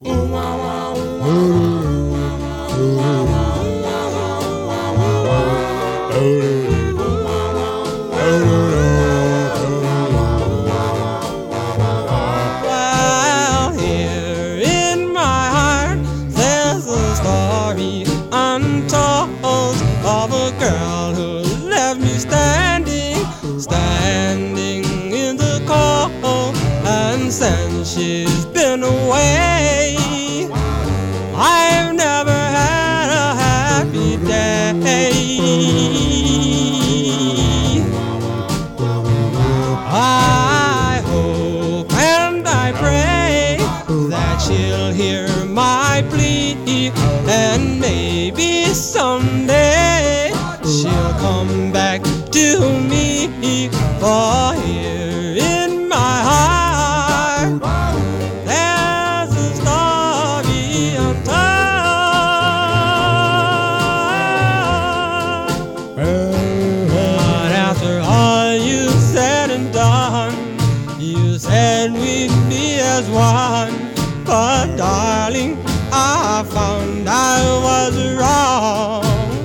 Well, here in my heart there's a story untold of a girl who left me standing in the cold, and since she's been away, I've never had a happy day. I hope and I pray that she'll hear my plea, and maybe someday she'll come back to me. For here in my heart there's a story untold. But after all you said and done, you said we'd be as one. But darling, I found I was wrong.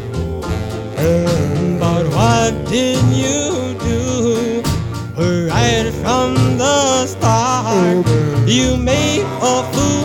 But what did you do right from the start? You made a fool